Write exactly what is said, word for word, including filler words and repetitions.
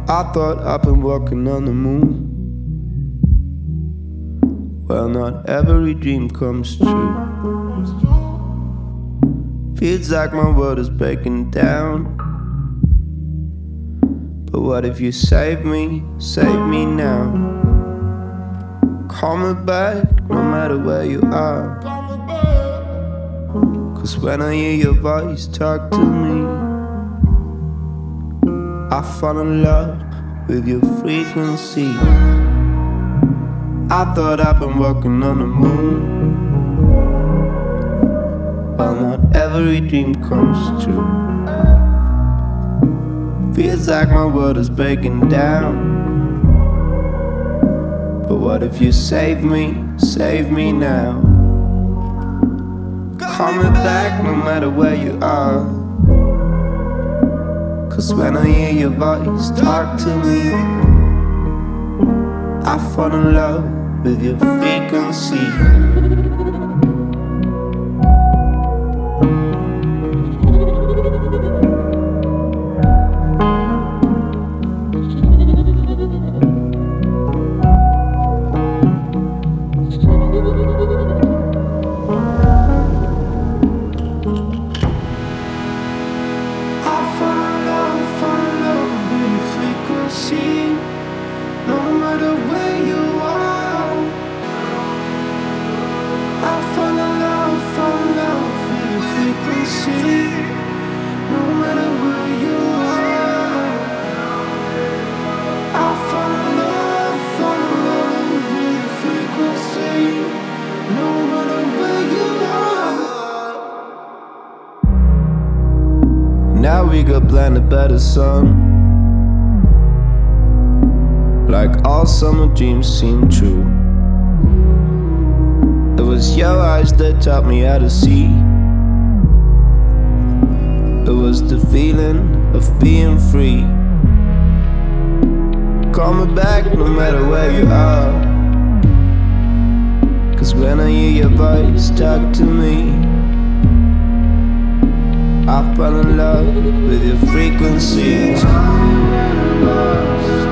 I thought I've been walking on the moon. Well, not every dream comes true. Feels like my world is breaking down. But what if you save me, save me now? Call me back, no matter where you are. Cause when I hear your voice talk to me, I fall in love with your frequency. I thought I've been walking on the moon. Well, not every dream comes true. Feels like my world is breaking down. But what if you save me, save me now? Call me back no matter where you are. Cause when I hear your voice talk to me, I fall in love with your frequency. No matter where you are, I fall in love, fall in love with your frequency. No matter where you are, I fall in love, fall in love with your frequency. No matter where you are. Now we got blinded by the sun. Like all summer dreams seem true. It was your eyes that taught me how to see. It was the feeling of being free. Call me back no matter where you are. Cause when I hear your voice talk to me, I fall in love with your frequency.